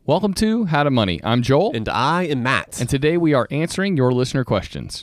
Welcome to How to Money. I'm Joel. And I am Matt. And today we are answering your listener questions.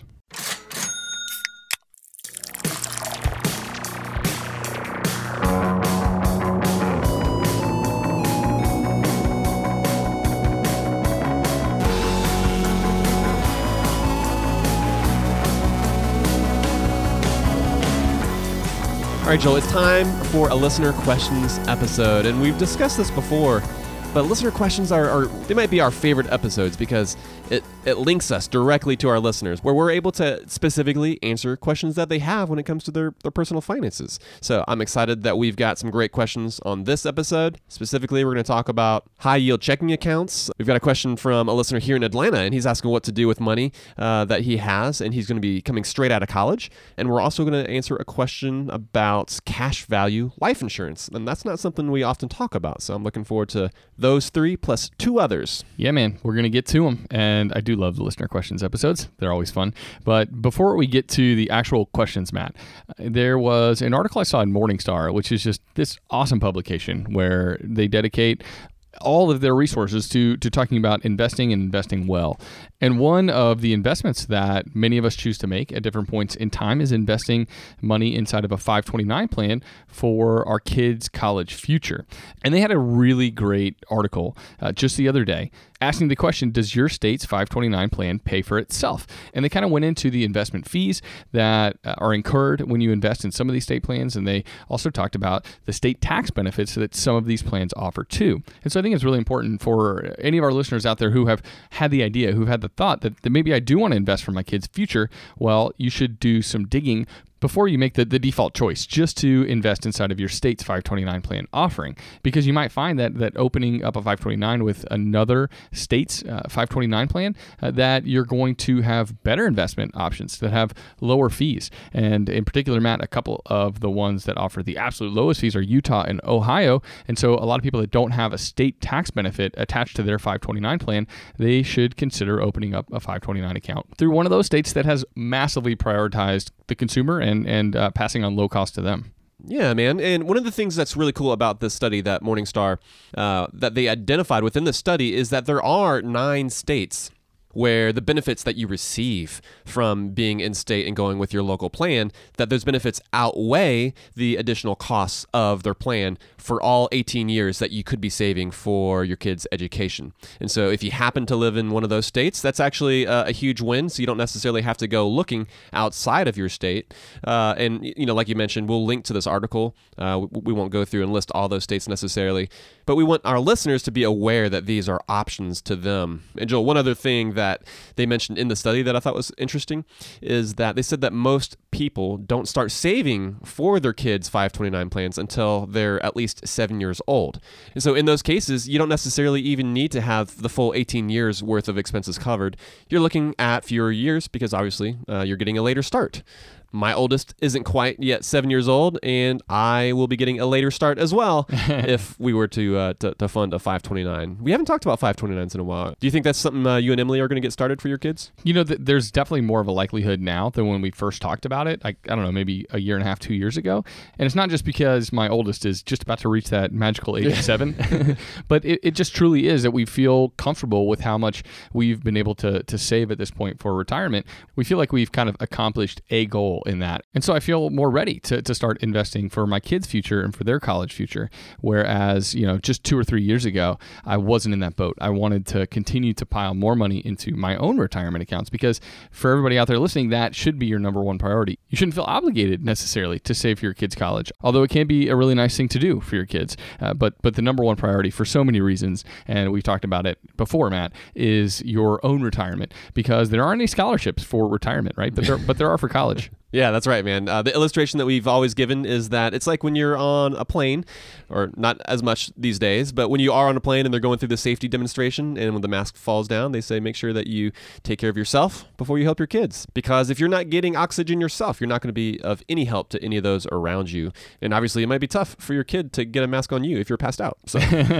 All right, Joel, it's time for a listener questions episode. And we've discussed this before, but listener questions they might be our favorite episodes because it links us directly to our listeners, where we're able to specifically answer questions that they have when it comes to their personal finances. So I'm excited that we've got some great questions on this episode. Specifically, we're going to talk about high-yield checking accounts. We've got a question from a listener here in Atlanta, and he's asking what to do with money that he has, and he's going to be coming straight out of college. And we're also going to answer a question about cash value life insurance, and that's not something we often talk about. So I'm looking forward to those three plus two others. Yeah, man, we're going to get to them. And I do love the listener questions episodes. They're always fun. But before we get to the actual questions, Matt, there was an article I saw in Morningstar, which is just this awesome publication where they dedicate all of their resources to talking about investing and investing well. And one of the investments that many of us choose to make at different points in time is investing money inside of a 529 plan for our kids' college future. And they had a really great article just the other day asking the question, does your state's 529 plan pay for itself? And they kind of went into the investment fees that are incurred when you invest in some of these state plans. And they also talked about the state tax benefits that some of these plans offer too. And so I think it's really important for any of our listeners out there who have had the idea, who've had the thought that maybe I do want to invest for my kids' future. Well, you should do some digging before you make the default choice, just to invest inside of your state's 529 plan offering, because you might find that opening up a 529 with another state's 529 plan, that you're going to have better investment options that have lower fees. And in particular, Matt, a couple of the ones that offer the absolute lowest fees are Utah and Ohio. And so a lot of people that don't have a state tax benefit attached to their 529 plan, they should consider opening up a 529 account through one of those states that has massively prioritized the consumer and passing on low cost to them. Yeah, man. And one of the things that's really cool about this study that Morningstar, that they identified within the study, is that there are 9 states where the benefits that you receive from being in state and going with your local plan, that those benefits outweigh the additional costs of their plan for all 18 years that you could be saving for your kids' education. And so if you happen to live in one of those states, that's actually a huge win. So you don't necessarily have to go looking outside of your state. And, you know, like you mentioned, we'll link to this article. We won't go through and list all those states necessarily, but we want our listeners to be aware that these are options to them. And Joel, one other thing that they mentioned in the study that I thought was interesting is that they said that most people don't start saving for their kids' 529 plans until they're at least 7 years old. And so in those cases, you don't necessarily even need to have the full 18 years worth of expenses covered. You're looking at fewer years because obviously you're getting a later start. My oldest isn't quite yet 7 years old, and I will be getting a later start as well if we were to fund a 529. We haven't talked about 529s in a while. Do you think that's something you and Emily are going to get started for your kids? You know, there's definitely more of a likelihood now than when we first talked about it. I don't know, maybe a year and a half, 2 years ago. And it's not just because my oldest is just about to reach that magical age of 7, but it just truly is that we feel comfortable with how much we've been able to save at this point for retirement. We feel like we've kind of accomplished a goal in that. And so I feel more ready to start investing for my kids' future and for their college future. Whereas, you know, just 2 or 3 years ago, I wasn't in that boat. I wanted to continue to pile more money into my own retirement accounts because for everybody out there listening, that should be your number one priority. You shouldn't feel obligated necessarily to save for your kids' college, although it can be a really nice thing to do for your kids. But the number one priority for so many reasons, and we've talked about it before, Matt, is your own retirement, because there aren't any scholarships for retirement, right? But there are for college. Yeah, that's right, man. The illustration that we've always given is that it's like when you're on a plane, or not as much these days, but when you are on a plane and they're going through the safety demonstration, and when the mask falls down, they say make sure that you take care of yourself before you help your kids. Because if you're not getting oxygen yourself, you're not going to be of any help to any of those around you. And obviously, it might be tough for your kid to get a mask on you if you're passed out. So,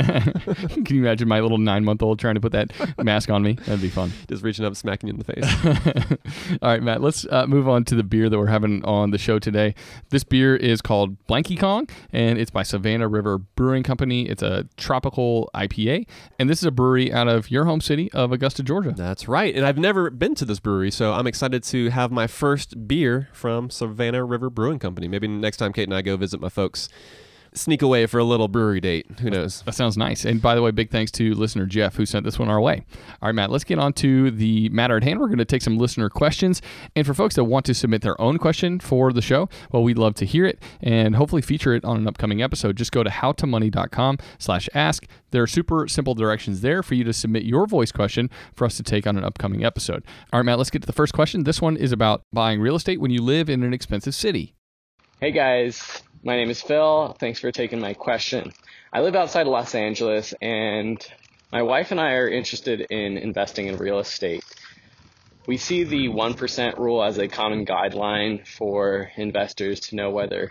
can you imagine my little 9-month-old trying to put that mask on me? That'd be fun. Just reaching up and smacking you in the face. All right, Matt, let's move on to the beer that we're we're having on the show today. This beer is called Blanky Kong, and it's by Savannah River Brewing Company. It's a tropical IPA, and this is a brewery out of your home city of Augusta, Georgia. That's right. And I've never been to this brewery, so I'm excited to have my first beer from Savannah River Brewing Company. Maybe next time Kate and I go visit my folks, sneak away for a little brewery date. Who knows? That sounds nice. And by the way, big thanks to listener Jeff who sent this one our way. All right, Matt, let's get on to the matter at hand. We're going to take some listener questions. And for folks that want to submit their own question for the show, well, we'd love to hear it and hopefully feature it on an upcoming episode. Just go to howtomoney.com/ask. There are super simple directions there for you to submit your voice question for us to take on an upcoming episode. All right, Matt, let's get to the first question. This one is about buying real estate when you live in an expensive city. Hey guys, my name is Phil. Thanks for taking my question. I live outside of Los Angeles, and my wife and I are interested in investing in real estate. We see the 1% rule as a common guideline for investors to know whether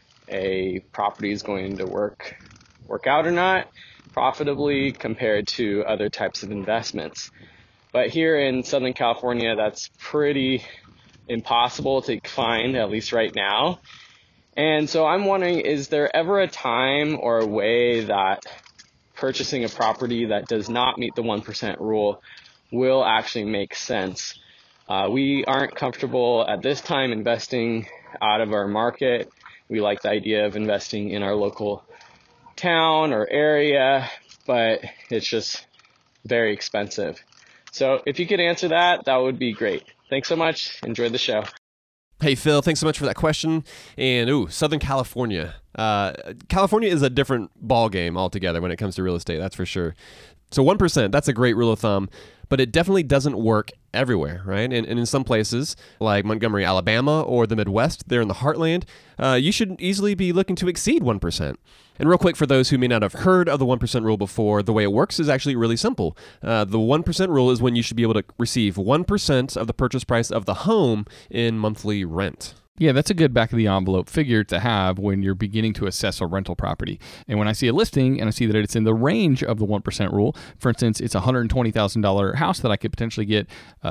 a property is going to work out or not profitably compared to other types of investments. But here in Southern California, that's pretty impossible to find, at least right now. And so I'm wondering, is there ever a time or a way that purchasing a property that does not meet the 1% rule will actually make sense? We aren't comfortable at this time investing out of our market. We like the idea of investing in our local town or area, but it's just very expensive. So if you could answer that, that would be great. Thanks so much. Enjoy the show. Hey, Phil, thanks so much for that question. And, Southern California. California is a different ball game altogether when it comes to real estate, that's for sure. So 1%, that's a great rule of thumb, but it definitely doesn't work everywhere, right? And in some places, like Montgomery, Alabama, or the Midwest, there in the heartland, you should easily be looking to exceed 1%. And real quick, for those who may not have heard of the 1% rule before, the way it works is actually really simple. The 1% rule is when you should be able to receive 1% of the purchase price of the home in monthly rent. Yeah, that's a good back-of-the-envelope figure to have when you're beginning to assess a rental property. And when I see a listing and I see that it's in the range of the 1% rule, for instance, it's a $120,000 house that I could potentially get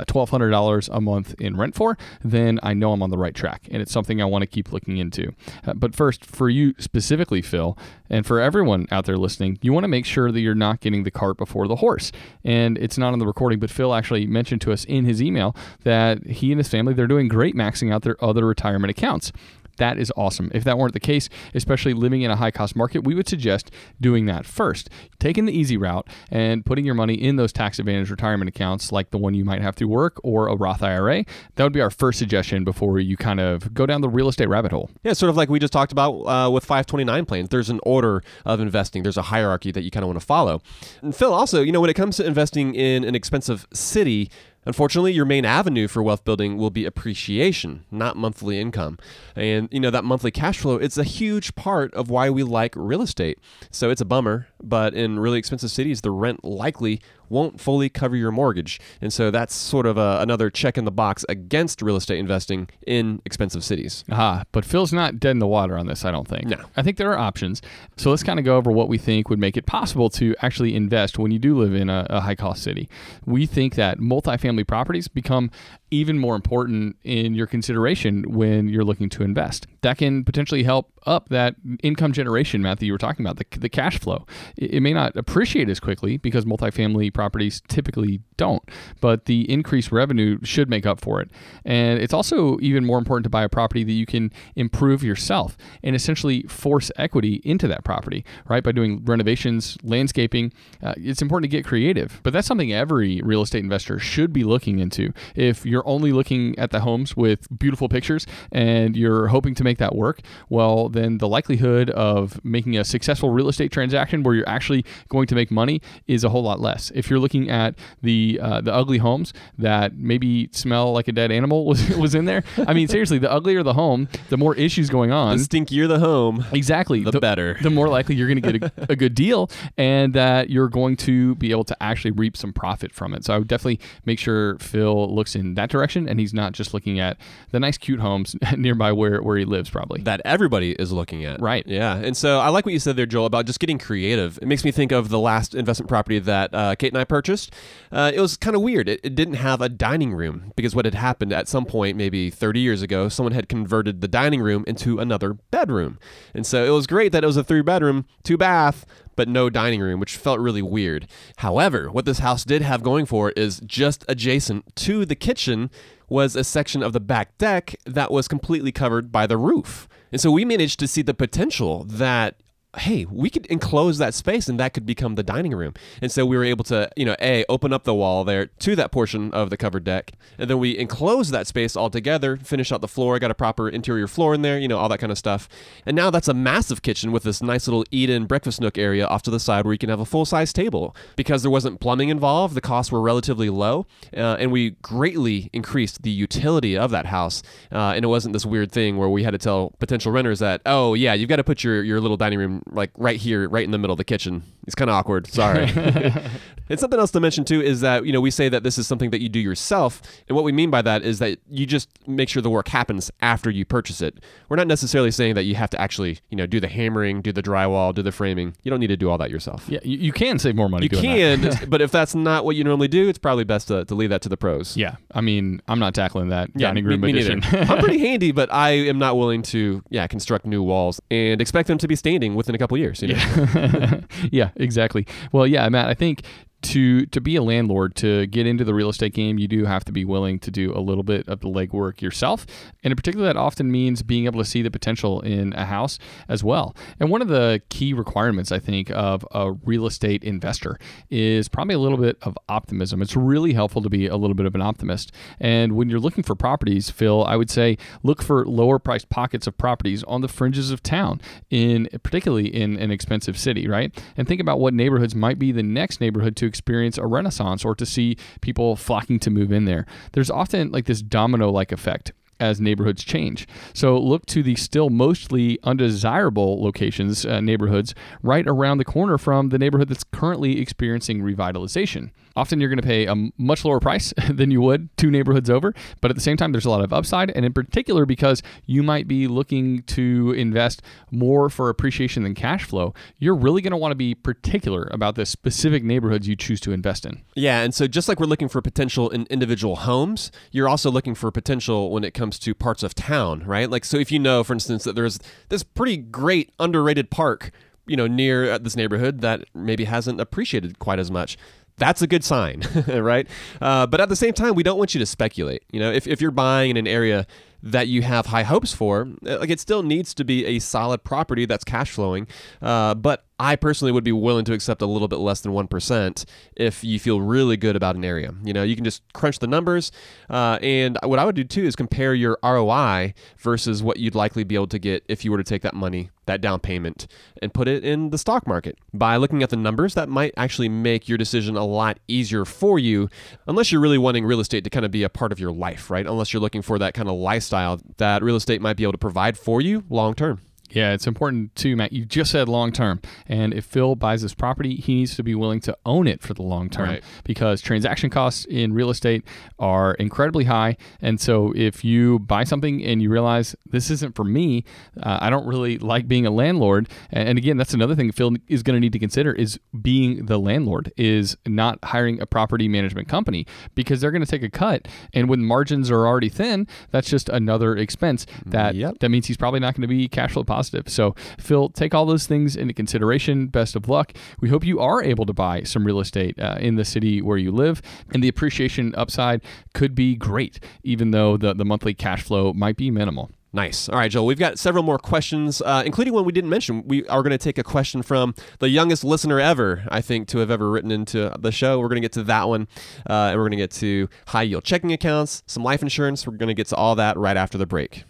$1,200 a month in rent for, then I know I'm on the right track, and it's something I want to keep looking into. But first, for you specifically, Phil, and for everyone out there listening, you want to make sure that you're not getting the cart before the horse. And it's not on the recording, but Phil actually mentioned to us in his email that he and his family, they're doing great maxing out their other retirement accounts. That is awesome. If that weren't the case, especially living in a high-cost market, we would suggest doing that first. Taking the easy route and putting your money in those tax-advantaged retirement accounts like the one you might have through work or a Roth IRA. That would be our first suggestion before you kind of go down the real estate rabbit hole. Yeah, sort of like we just talked about with 529 plans. There's an order of investing. There's a hierarchy that you kind of want to follow. And Phil, also, when it comes to investing in an expensive city, unfortunately, your main avenue for wealth building will be appreciation, not monthly income. And, that monthly cash flow, it's a huge part of why we like real estate. So it's a bummer, but in really expensive cities, the rent likely won't fully cover your mortgage. And so that's sort of another check in the box against real estate investing in expensive cities. But Phil's not dead in the water on this, I don't think. No. I think there are options. So let's kind of go over what we think would make it possible to actually invest when you do live in a high-cost city. We think that multifamily properties become even more important in your consideration when you're looking to invest. That can potentially help up that income generation, Matt, that you were talking about, the cash flow. It may not appreciate as quickly because multifamily properties typically don't, but the increased revenue should make up for it. And it's also even more important to buy a property that you can improve yourself and essentially force equity into that property, right? By doing renovations, landscaping. It's important to get creative, but that's something every real estate investor should be looking into. If you're only looking at the homes with beautiful pictures and you're hoping to make that work, well, then the likelihood of making a successful real estate transaction where you're actually going to make money is a whole lot less. If you're looking at the ugly homes that maybe smell like a dead animal was in there, I mean, seriously, the uglier the home, the more issues going on. The stinkier the home, exactly, the better. The more likely you're going to get a good deal, and that you're going to be able to actually reap some profit from it. So I would definitely make sure sure Phil looks in that direction and he's not just looking at the nice, cute homes nearby where he lives, probably. That everybody is looking at. Right. Yeah. And so I like what you said there, Joel, about just getting creative. It makes me think of the last investment property that Kate and I purchased. It was kind of weird. It didn't have a dining room because what had happened at some point, maybe 30 years ago, someone had converted the dining room into another bedroom. And so it was great that it was a 3-bedroom, 2-bath, but no dining room, which felt really weird. However, what this house did have going for it is just adjacent to the kitchen was a section of the back deck that was completely covered by the roof. And so we managed to see the potential that, hey, we could enclose that space and that could become the dining room. And so we were able to, open up the wall there to that portion of the covered deck. And then we enclosed that space altogether, finished out the floor, got a proper interior floor in there, all that kind of stuff. And now that's a massive kitchen with this nice little eat-in breakfast nook area off to the side where you can have a full-size table. Because there wasn't plumbing involved, the costs were relatively low, and we greatly increased the utility of that house. And it wasn't this weird thing where we had to tell potential renters that, oh, yeah, you've got to put your little dining room like right here, right in the middle of the kitchen. It's kind of awkward. Sorry. And something else to mention too is that, we say that this is something that you do yourself. And what we mean by that is that you just make sure the work happens after you purchase it. We're not necessarily saying that you have to actually, do the hammering, do the drywall, do the framing. You don't need to do all that yourself. Yeah, you can save more money doing that. You can, but if that's not what you normally do, it's probably best to leave that to the pros. Yeah. I mean, I'm not tackling that dining room addition. I'm pretty handy, but I am not willing to, construct new walls and expect them to be standing within a couple years. Yeah, exactly. Well, yeah, Matt, I think to be a landlord, to get into the real estate game, you do have to be willing to do a little bit of the legwork yourself. And in particular, that often means being able to see the potential in a house as well. And one of the key requirements, I think, of a real estate investor is probably a little bit of optimism. It's really helpful to be a little bit of an optimist. And when you're looking for properties, Phil, I would say look for lower priced pockets of properties on the fringes of town, particularly in an expensive city, right? And think about what neighborhoods might be the next neighborhood to experience a renaissance or to see people flocking to move in there. There's often like this domino-like effect as neighborhoods change. So look to the still mostly undesirable locations, neighborhoods, right around the corner from the neighborhood that's currently experiencing revitalization. Often you're going to pay a much lower price than you would 2 neighborhoods over, but at the same time, there's a lot of upside, and in particular, because you might be looking to invest more for appreciation than cash flow, you're really going to want to be particular about the specific neighborhoods you choose to invest in. Yeah, and so just like we're looking for potential in individual homes, you're also looking for potential when it comes to parts of town, right? Like, so if you know, for instance, that there's this pretty great underrated park, near this neighborhood that maybe hasn't appreciated quite as much, that's a good sign, right? But at the same time, we don't want you to speculate. If you're buying in an area that you have high hopes for, like it still needs to be a solid property that's cash flowing. But I personally would be willing to accept a little bit less than 1% if you feel really good about an area. You can just crunch the numbers. And what I would do too is compare your ROI versus what you'd likely be able to get if you were to take that money, that down payment, and put it in the stock market. By looking at the numbers, that might actually make your decision a lot easier for you, unless you're really wanting real estate to kind of be a part of your life, right? Unless you're looking for that kind of lifestyle that real estate might be able to provide for you long term. Yeah, it's important too, Matt. You just said long term. And if Phil buys this property, he needs to be willing to own it for the long term, right? Because transaction costs in real estate are incredibly high. And so if you buy something and you realize this isn't for me, I don't really like being a landlord. And again, that's another thing Phil is going to need to consider is being the landlord, is not hiring a property management company, because they're going to take a cut. And when margins are already thin, that's just another expense that means he's probably not going to be cash flow positive. So Phil, take all those things into consideration. Best of luck. We hope you are able to buy some real estate in the city where you live, and the appreciation upside could be great, even though the monthly cash flow might be minimal. Nice. All right, Joel, we've got several more questions, including one we didn't mention. We are going to take a question from the youngest listener ever, I think, to have ever written into the show. We're going to get to that one, and we're going to get to high-yield checking accounts, some life insurance. We're going to get to all that right after the break.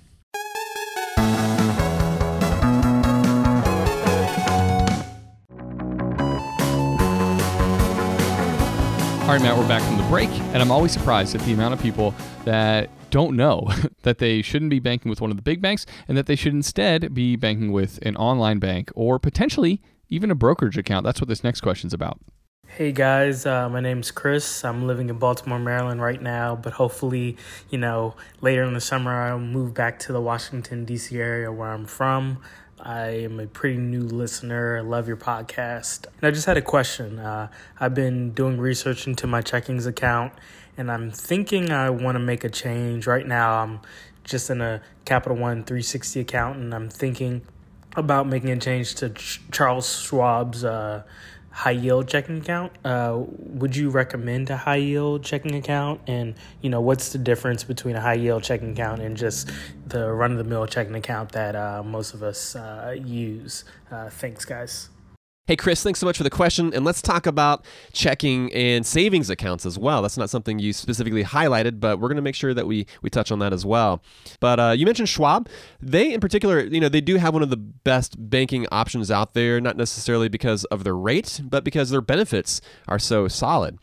All right, Matt, we're back from the break, and I'm always surprised at the amount of people that don't know that they shouldn't be banking with one of the big banks and that they should instead be banking with an online bank or potentially even a brokerage account. That's what this next question's about. Hey guys, my name's Chris. I'm living in Baltimore, Maryland right now, but hopefully, later in the summer I'll move back to the Washington, D.C. area where I'm from. I am a pretty new listener. I love your podcast. And I just had a question. I've been doing research into my checkings account, and I'm thinking I want to make a change. Right now, I'm just in a Capital One 360 account, and I'm thinking about making a change to Charles Schwab's high-yield checking account. Would you recommend a high-yield checking account? And, what's the difference between a high-yield checking account and just the run-of-the-mill checking account that most of us use? Thanks, guys. Hey, Chris, thanks so much for the question. And let's talk about checking and savings accounts as well. That's not something you specifically highlighted, but we're going to make sure that we touch on that as well. But you mentioned Schwab. They, in particular, they do have one of the best banking options out there, not necessarily because of their rate, but because their benefits are so solid.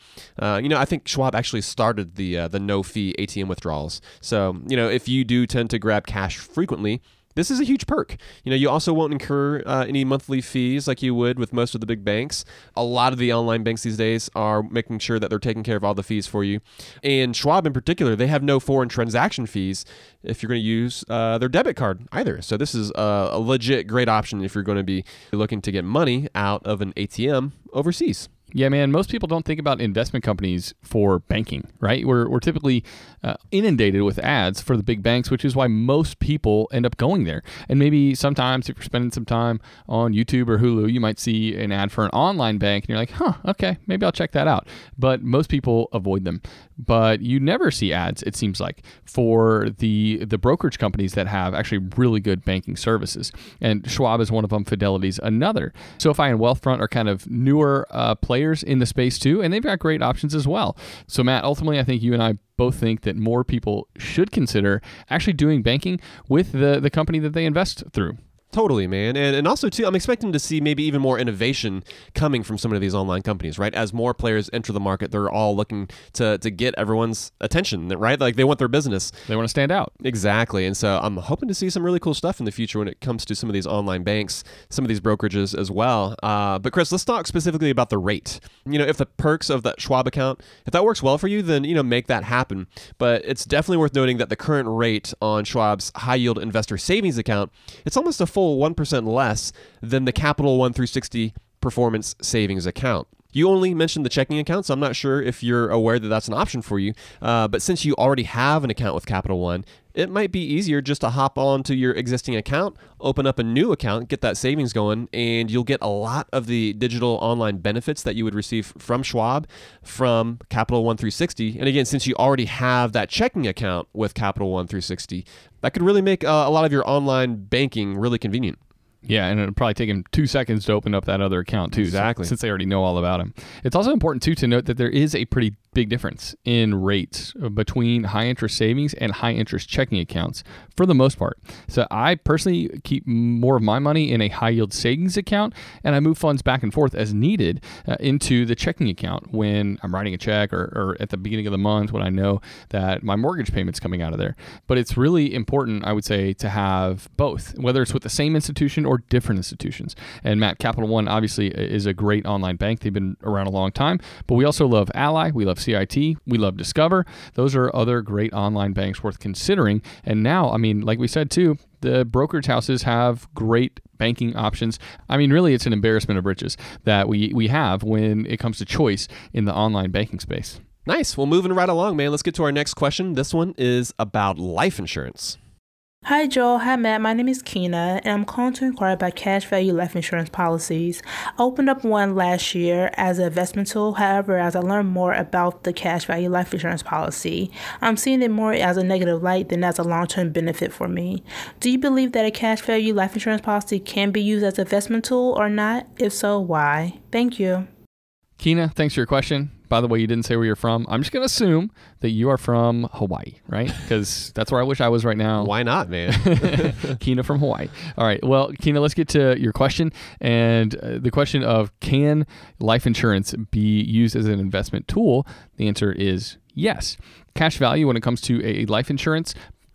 I think Schwab actually started the no-fee ATM withdrawals. So, if you do tend to grab cash frequently, this is a huge perk. You also won't incur any monthly fees like you would with most of the big banks. A lot of the online banks these days are making sure that they're taking care of all the fees for you. And Schwab in particular, they have no foreign transaction fees if you're going to use their debit card either. So this is a legit great option if you're going to be looking to get money out of an ATM overseas. Yeah, man, most people don't think about investment companies for banking, right? We're typically inundated with ads for the big banks, which is why most people end up going there. And maybe sometimes if you're spending some time on YouTube or Hulu, you might see an ad for an online bank and you're like, okay, maybe I'll check that out. But most people avoid them. But you never see ads, it seems like, for the brokerage companies that have actually really good banking services. And Schwab is one of them, Fidelity's another. SoFi and Wealthfront are kind of newer players in the space too, and they've got great options as well. So Matt, ultimately, I think you and I both think that more people should consider actually doing banking with the company that they invest through. Totally, man. And also, too, I'm expecting to see maybe even more innovation coming from some of these online companies, right? As more players enter the market, they're all looking to get everyone's attention, right? Like, they want their business. They want to stand out. Exactly. And so I'm hoping to see some really cool stuff in the future when it comes to some of these online banks, some of these brokerages as well. But, Chris, let's talk specifically about the rate. If the perks of that Schwab account, if that works well for you, then, make that happen. But it's definitely worth noting that the current rate on Schwab's high-yield investor savings account, it's almost a full 1% less than the Capital One 360 Performance Savings account. You only mentioned the checking account, so I'm not sure if you're aware that that's an option for you. But since you already have an account with Capital One, it might be easier just to hop onto your existing account, open up a new account, get that savings going, and you'll get a lot of the digital online benefits that you would receive from Schwab, from Capital One 360. And again, since you already have that checking account with Capital One 360, that could really make a lot of your online banking really convenient. Yeah, and it'll probably take him 2 seconds to open up that other account too. Exactly. Since they already know all about him. It's also important too to note that there is a pretty big difference in rates between high interest savings and high interest checking accounts for the most part. So I personally keep more of my money in a high yield savings account, and I move funds back and forth as needed into the checking account when I'm writing a check or at the beginning of the month when I know that my mortgage payment's coming out of there. But it's really important, I would say, to have both, whether it's with the same institution or different institutions. And Matt, Capital One obviously is a great online bank. They've been around a long time, but we also love Ally, we love CIT, we love Discover. Those are other great online banks worth considering. And now, I mean, like we said too, the brokerage houses have great banking options. I mean, really, it's an embarrassment of riches that we have when it comes to choice in the online banking space. Nice. Well, moving right along, man. Let's get to our next question. This one is about life insurance. Hi, Joel. Hi, Matt. My name is Keena, and I'm calling to inquire about cash value life insurance policies. I opened up one last year as an investment tool. However, as I learned more about the cash value life insurance policy, I'm seeing it more as a negative light than as a long-term benefit for me. Do you believe that a cash value life insurance policy can be used as an investment tool or not? If so, why? Thank you. Keena, thanks for your question. By the way, you didn't say where you're from. I'm just going to assume that you are from Hawaii, right? Because that's where I wish I was right now. Why not, man? Keena from Hawaii. All right. Well, Keena, let's get to your question. And the question of, can life insurance be used as an investment tool? The answer is yes. Cash value, when it comes to a life insurance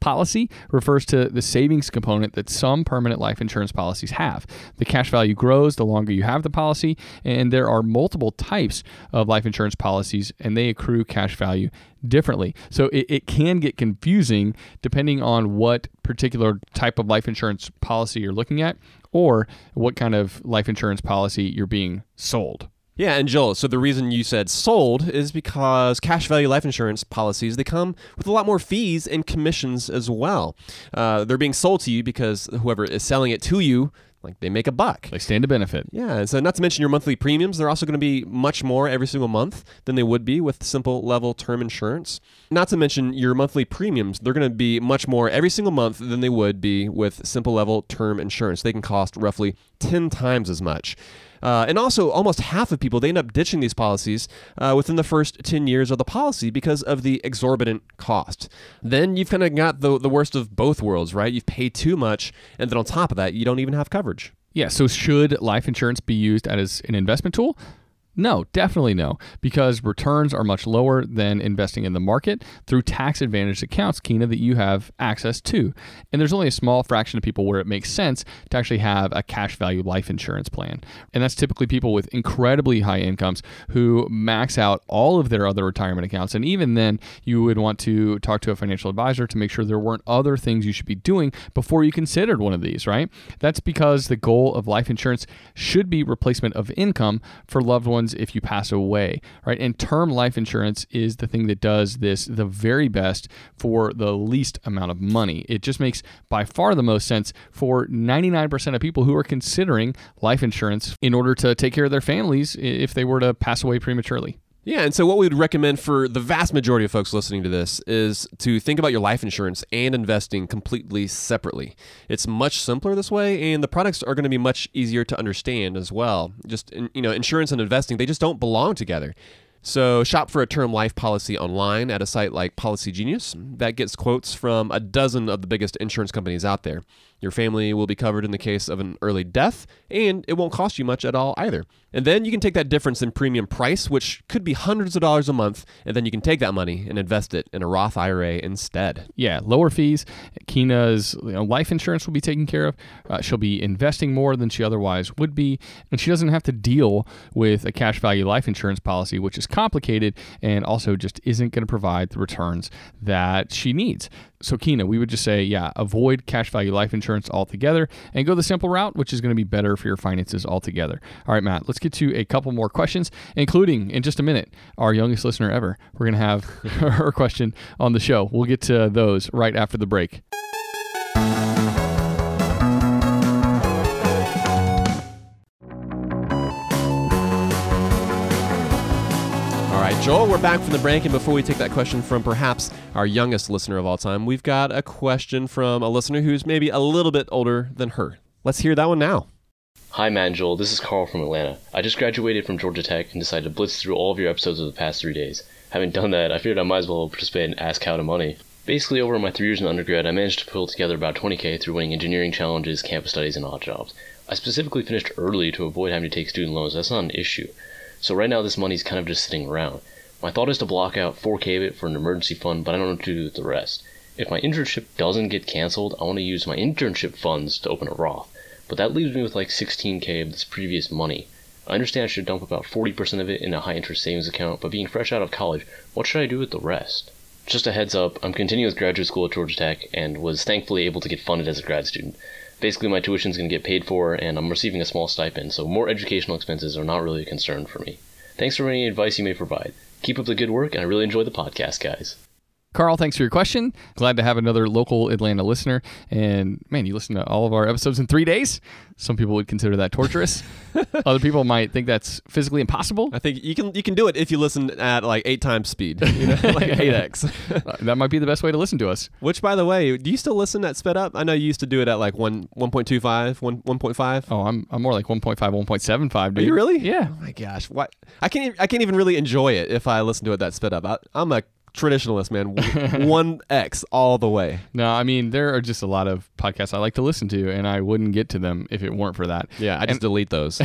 policy refers to the savings component that some permanent life insurance policies have. The cash value grows the longer you have the policy, and there are multiple types of life insurance policies, and they accrue cash value differently. So it can get confusing depending on what particular type of life insurance policy you're looking at or what kind of life insurance policy you're being sold. Yeah, and Joel, so the reason you said sold is because cash value life insurance policies, they come with a lot more fees and commissions as well. They're being sold to you because whoever is selling it to you, like, they make a buck. They stand to benefit. Yeah, and so not to mention your monthly premiums, they're also going to be much more every single month than they would be with simple level term insurance. Not to mention your monthly premiums, they're going to be much more every single month than they would be with simple level term insurance. They can cost roughly 10 times as much. And also, almost half of people, they end up ditching these policies within the first 10 years of the policy because of the exorbitant cost. Then you've kind of got the worst of both worlds, right? You've paid too much, and then on top of that, you don't even have coverage. Yeah, so should life insurance be used as an investment tool? No, definitely no, because returns are much lower than investing in the market through tax-advantaged accounts, Keena, that you have access to. And there's only a small fraction of people where it makes sense to actually have a cash value life insurance plan. And that's typically people with incredibly high incomes who max out all of their other retirement accounts. And even then, you would want to talk to a financial advisor to make sure there weren't other things you should be doing before you considered one of these, right? That's because the goal of life insurance should be replacement of income for loved ones if you pass away, right? And term life insurance is the thing that does this the very best for the least amount of money. It just makes by far the most sense for 99% of people who are considering life insurance in order to take care of their families if they were to pass away prematurely. Yeah, and so what we would recommend for the vast majority of folks listening to this is to think about your life insurance and investing completely separately. It's much simpler this way, and the products are going to be much easier to understand as well. Just, insurance and investing, they just don't belong together. So shop for a term life policy online at a site like Policy Genius that gets quotes from a dozen of the biggest insurance companies out there. Your family will be covered in the case of an early death, and it won't cost you much at all either. And then you can take that difference in premium price, which could be hundreds of dollars a month, and then you can take that money and invest it in a Roth IRA instead. Yeah, lower fees. Keena's life insurance will be taken care of. She'll be investing more than she otherwise would be, and she doesn't have to deal with a cash value life insurance policy, which is complicated and also just isn't going to provide the returns that she needs. So Keena, we would just say, avoid cash value life insurance altogether and go the simple route, which is going to be better for your finances altogether. All right, Matt, let's get to a couple more questions, including, in just a minute, our youngest listener ever. We're going to have her question on the show. We'll get to those right after the break. All right, Joel, we're back from the break, and before we take that question from perhaps our youngest listener of all time, we've got a question from a listener who's maybe a little bit older than her. Let's hear that one now. Hi, Matt and Joel. This is Carl from Atlanta. I just graduated from Georgia Tech and decided to blitz through all of your episodes of the past 3 days. Having done that, I figured I might as well participate in Ask How to Money. Basically, over my 3 years in undergrad, I managed to pull together about $20K through winning engineering challenges, campus studies, and odd jobs. I specifically finished early to avoid having to take student loans. That's not an issue. So right now, this money's kind of just sitting around. My thought is to block out $4K of it for an emergency fund, but I don't know what to do with the rest. If my internship doesn't get canceled, I want to use my internship funds to open a Roth. But that leaves me with like $16K of this previous money. I understand I should dump about 40% of it in a high-interest savings account, but being fresh out of college, what should I do with the rest? Just a heads up, I'm continuing with graduate school at Georgia Tech and was thankfully able to get funded as a grad student. Basically, my tuition is going to get paid for, and I'm receiving a small stipend, so more educational expenses are not really a concern for me. Thanks for any advice you may provide. Keep up the good work, and I really enjoy the podcast, guys. Carl, thanks for your question. Glad to have another local Atlanta listener. And man, you listen to all of our episodes in 3 days. Some people would consider that torturous. Other people might think that's physically impossible. I think you can do it if you listen at like 8 times speed, like 8x. That might be the best way to listen to us. Which, by the way, do you still listen at sped up? I know you used to do it at like 1.25, 1.5. Oh, I'm more like 1.5, 1.75. Dude. Are you really? Yeah. Oh my gosh, what? I can't even really enjoy it if I listen to it that sped up. I'm a traditionalist, man. 1X all the way. No, I mean, there are just a lot of podcasts I like to listen to, and I wouldn't get to them if it weren't for that. Yeah, I just delete those.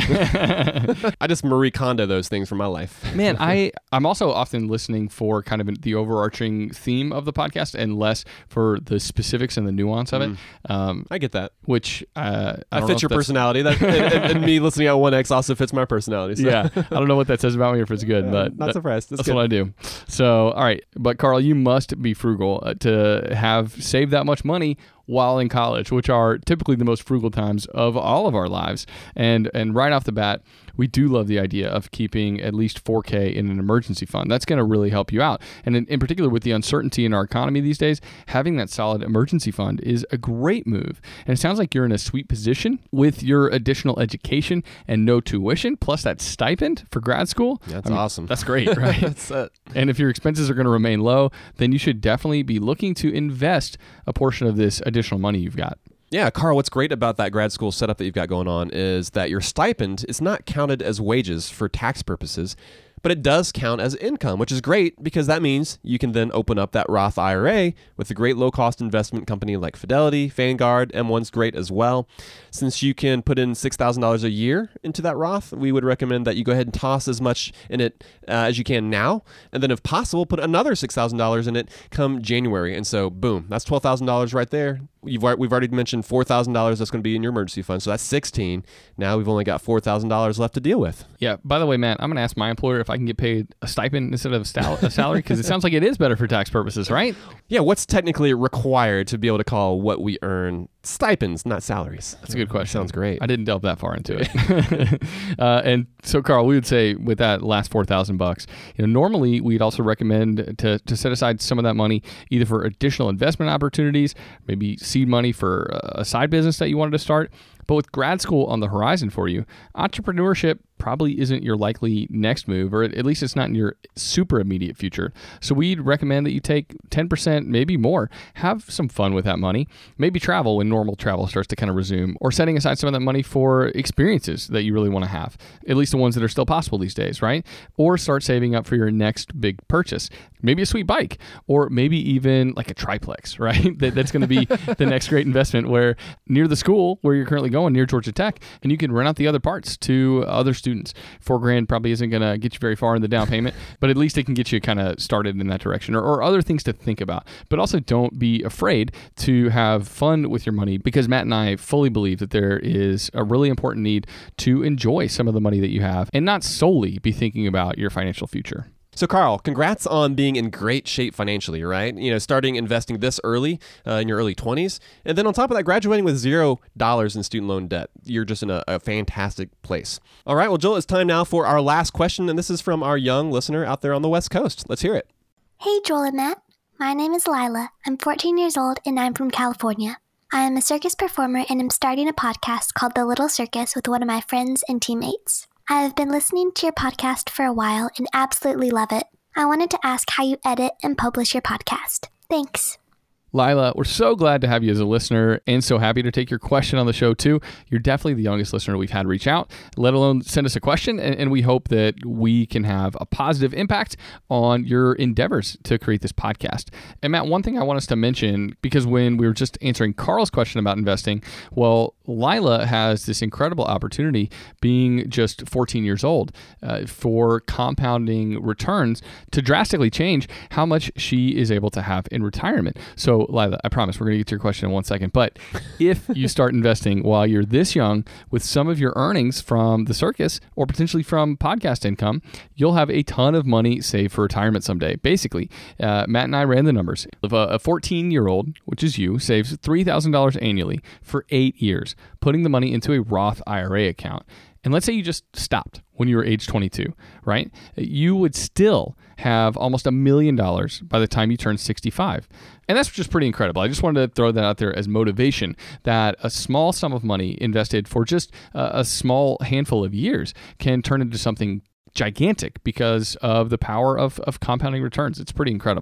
I just Marie Kondo those things from my life. Man, I'm also often listening for kind of the overarching theme of the podcast and less for the specifics and the nuance of it. I get that. Which I don't know fits if your that's- personality. That and me listening at 1X also fits my personality. So. Yeah, I don't know what that says about me or if it's good, but not surprised. That's what I do. So, all right. But Carl, you must be frugal to have saved that much money while in college, which are typically the most frugal times of all of our lives. And right off the bat, we do love the idea of keeping at least $4K in an emergency fund. That's going to really help you out. And in particular, with the uncertainty in our economy these days, having that solid emergency fund is a great move. And it sounds like you're in a sweet position with your additional education and no tuition, plus that stipend for grad school. That's awesome. That's great, right? That's it. And if your expenses are going to remain low, then you should definitely be looking to invest a portion of this additional money you've got. Yeah, Carl, what's great about that grad school setup that you've got going on is that your stipend is not counted as wages for tax purposes, but it does count as income, which is great because that means you can then open up that Roth IRA with a great low-cost investment company like Fidelity, Vanguard. M1's great as well. Since you can put in $6,000 a year into that Roth, we would recommend that you go ahead and toss as much in it as you can now, and then if possible, put another $6,000 in it come January. And so, boom, that's $12,000 right there. We've already mentioned $4,000 that's going to be in your emergency fund, so that's $16,000. Now we've only got $4,000 left to deal with. Yeah. By the way, Matt, I'm going to ask my employer if I can get paid a stipend instead of a salary because it sounds like it is better for tax purposes, right? Yeah. What's technically required to be able to call what we earn stipends, not salaries? That's a good question. Sounds great. I didn't delve that far into it. And so, Carl, we would say with that last $4,000, normally we'd also recommend to set aside some of that money either for additional investment opportunities, maybe seed money for a side business that you wanted to start. But with grad school on the horizon for you, entrepreneurship probably isn't your likely next move, or at least it's not in your super immediate future. So we'd recommend that you take 10%, maybe more. Have some fun with that money. Maybe travel when normal travel starts to kind of resume, or setting aside some of that money for experiences that you really want to have, at least the ones that are still possible these days, right? Or start saving up for your next big purchase. Maybe a sweet bike, or maybe even like a triplex, right? That's going to be the next great investment where near the school where you're currently going, near Georgia Tech, and you can rent out the other parts to other students. $4,000 probably isn't going to get you very far in the down payment, but at least it can get you kind of started in that direction, or other things to think about. But also don't be afraid to have fun with your money, because Matt and I fully believe that there is a really important need to enjoy some of the money that you have and not solely be thinking about your financial future. So, Carl, congrats on being in great shape financially, right? Starting investing this early in your early 20s. And then on top of that, graduating with $0 in student loan debt. You're just in a fantastic place. All right, well, Joel, it's time now for our last question. And this is from our young listener out there on the West Coast. Let's hear it. Hey, Joel and Matt. My name is Lila. I'm 14 years old and I'm from California. I am a circus performer and am starting a podcast called The Little Circus with one of my friends and teammates. I have been listening to your podcast for a while and absolutely love it. I wanted to ask how you edit and publish your podcast. Thanks. Lila, we're so glad to have you as a listener and so happy to take your question on the show too. You're definitely the youngest listener we've had reach out, let alone send us a question. And we hope that we can have a positive impact on your endeavors to create this podcast. And Matt, one thing I want us to mention, because when we were just answering Carl's question about investing, well, Lila has this incredible opportunity being just 14 years old for compounding returns to drastically change how much she is able to have in retirement. So Lila, I promise we're going to get to your question in 1 second. But if you start investing while you're this young with some of your earnings from the circus or potentially from podcast income, you'll have a ton of money saved for retirement someday. Basically, Matt and I ran the numbers. If a 14-year-old, which is you, saves $3,000 annually for 8 years, putting the money into a Roth IRA account, and let's say you just stopped when you were age 22, right? You would still have almost $1 million by the time you turn 65. And that's just pretty incredible. I just wanted to throw that out there as motivation that a small sum of money invested for just a small handful of years can turn into something gigantic because of the power of compounding returns. It's pretty incredible.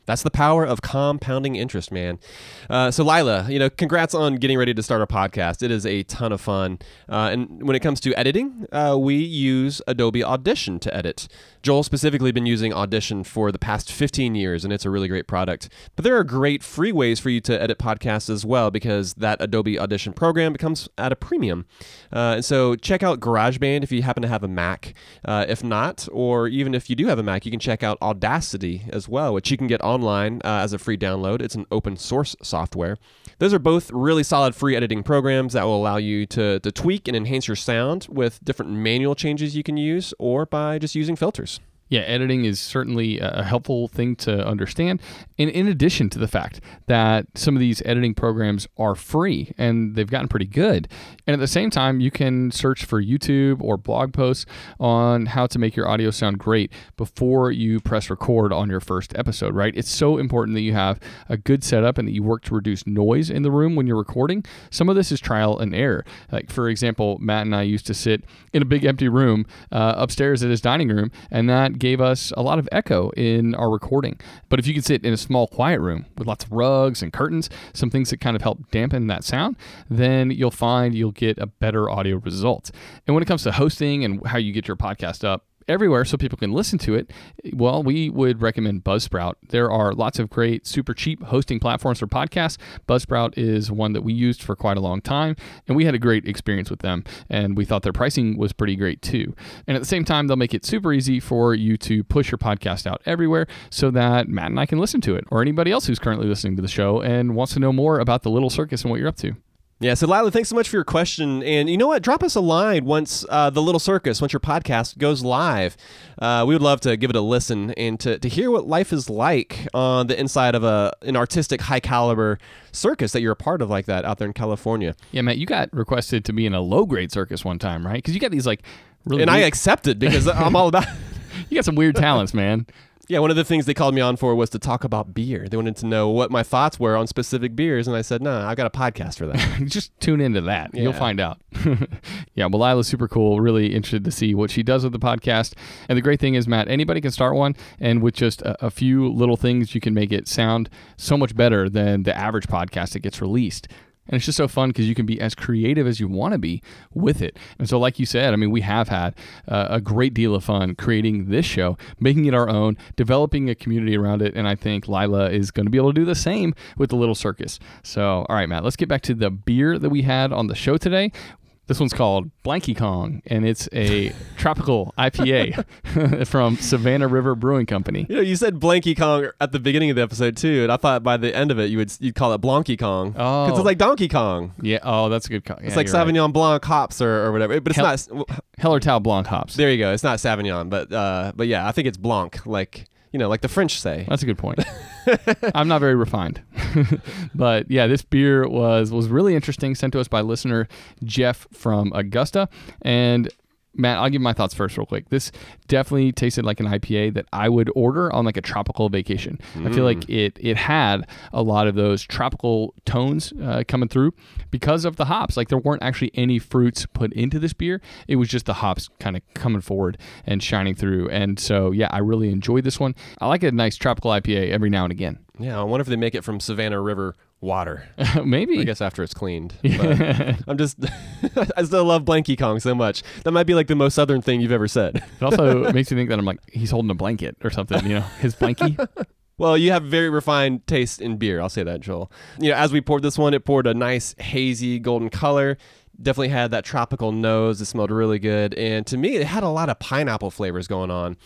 That's the power of compounding interest, man. So Lila, congrats on getting ready to start our podcast. It is a ton of fun. And when it comes to editing, we use Adobe Audition to edit. Joel specifically been using Audition for the past 15 years, and it's a really great product. But there are great free ways for you to edit podcasts as well, because that Adobe Audition program becomes at a premium. And so check out GarageBand if you happen to have a Mac. If not, or even if you do have a Mac, you can check out Audacity as well, which you can get online as a free download. It's an open source software. Those are both really solid free editing programs that will allow you to tweak and enhance your sound with different manual changes you can use, or by just using filters. Yeah, editing is certainly a helpful thing to understand. And in addition to the fact that some of these editing programs are free and they've gotten pretty good. And at the same time, you can search for YouTube or blog posts on how to make your audio sound great before you press record on your first episode, right? It's so important that you have a good setup and that you work to reduce noise in the room when you're recording. Some of this is trial and error. Like, for example, Matt and I used to sit in a big empty room upstairs at his dining room, and that gave us a lot of echo in our recording. But if you can sit in a small quiet room with lots of rugs and curtains, some things that kind of help dampen that sound, then you'll find you'll get a better audio result. And when it comes to hosting and how you get your podcast up everywhere so people can listen to it, well, we would recommend Buzzsprout. There are lots of great, super cheap hosting platforms for podcasts. Buzzsprout is one that we used for quite a long time, and we had a great experience with them, and we thought their pricing was pretty great too. And at the same time, they'll make it super easy for you to push your podcast out everywhere so that Matt and I can listen to it, or anybody else who's currently listening to the show and wants to know more about the Little Circus and what you're up to. Yeah, so Lila, thanks so much for your question. And you know what? Drop us a line once The Little Circus, once your podcast goes live. We would love to give it a listen and to hear what life is like on the inside of an artistic, high-caliber circus that you're a part of like that out there in California. Yeah, Matt, you got requested to be in a low-grade circus one time, right? Because you got these, really... And I accepted because I'm all about... You got some weird talents, man. Yeah, one of the things they called me on for was to talk about beer. They wanted to know what my thoughts were on specific beers, and I said, no, I've got a podcast for that. Just tune into that. Yeah. You'll find out. Yeah, well, Lila's super cool. Really interested to see what she does with the podcast. And the great thing is, Matt, anybody can start one, and with just a few little things, you can make it sound so much better than the average podcast that gets released. And it's just so fun because you can be as creative as you want to be with it. And so like you said, I mean, we have had a great deal of fun creating this show, making it our own, developing a community around it. And I think Lila is going to be able to do the same with the Little Circus. So, all right, Matt, let's get back to the beer that we had on the show today. This one's called Blanky Kong, and it's a tropical IPA from Savannah River Brewing Company. You said Blanky Kong at the beginning of the episode too, and I thought by the end of it you'd call it Blanky Kong. Oh, because it's like Donkey Kong. Yeah. Oh, that's a good. It's like Sauvignon Blanc hops or whatever, but it's not Hellertau Blanc hops. There you go. It's not Sauvignon, but yeah, I think it's Blanc, like the French say. That's a good point. I'm not very refined. But yeah, this beer was really interesting, sent to us by listener Jeff from Augusta. And Matt, I'll give my thoughts first real quick. This definitely tasted like an IPA that I would order on like a tropical vacation. I feel like it had a lot of those tropical tones coming through because of the hops. Like there weren't actually any fruits put into this beer. It was just the hops kind of coming forward and shining through. And so, yeah, I really enjoyed this one. I like a nice tropical IPA every now and again. Yeah, I wonder if they make it from Savannah River water. Maybe. I guess after it's cleaned. But I still love Blanky Kong so much. That might be like the most southern thing you've ever said. It also makes me think that I'm like, he's holding a blanket or something, his blankie. Well, you have very refined taste in beer. I'll say that, Joel. As we poured this one, it poured a nice hazy golden color. Definitely had that tropical nose. It smelled really good. And to me, it had a lot of pineapple flavors going on.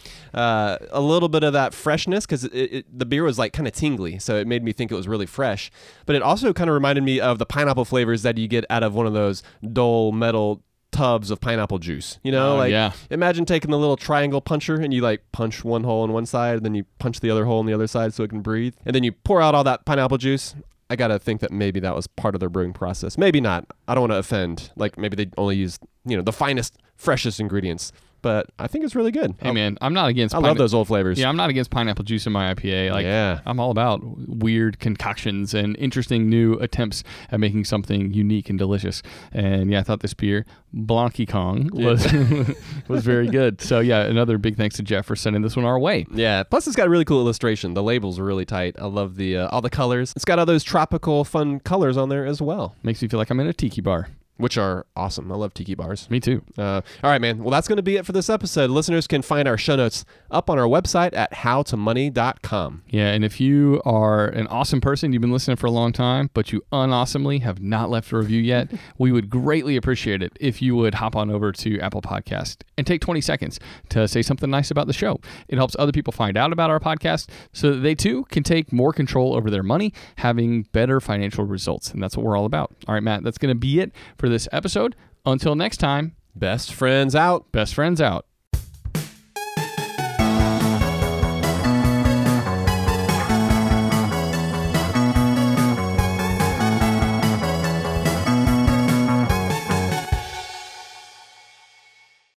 A little bit of that freshness because the beer was like kind of tingly. So it made me think it was really fresh. But it also kind of reminded me of the pineapple flavors that you get out of one of those dull metal tubs of pineapple juice. Yeah. Imagine taking the little triangle puncher and you like punch one hole on one side and then you punch the other hole on the other side so it can breathe. And then you pour out all that pineapple juice. I got to think that maybe that was part of their brewing process. Maybe not. I don't want to offend. Like maybe they only used, the finest, freshest ingredients. but I think it's really good. Hey, man, I'm not against I love those old flavors. Yeah, I'm not against pineapple juice in my IPA. Like, Yeah. I'm all about weird concoctions and interesting new attempts at making something unique and delicious. And yeah, I thought this beer, Blanky Kong, was was very good. So yeah, another big thanks to Jeff for sending this one our way. Yeah, plus it's got a really cool illustration. The label's really tight. I love the all the colors. It's got all those tropical fun colors on there as well, Makes me feel like I'm in a tiki bar. which are awesome. I love tiki bars. Me too. All right, man. Well, that's going to be it for this episode. Listeners can find our show notes up on our website at howtomoney.com. Yeah, and if you are an awesome person, you've been listening for a long time, but you unawesomely have not left a review yet, we would greatly appreciate it if you would hop on over to Apple Podcast and take 20 seconds to say something nice about the show. It helps other people find out about our podcast so that they too can take more control over their money, having better financial results. And that's what we're all about. All right, Matt, that's going to be it for this episode. Until next time, Best friends out. best friends out.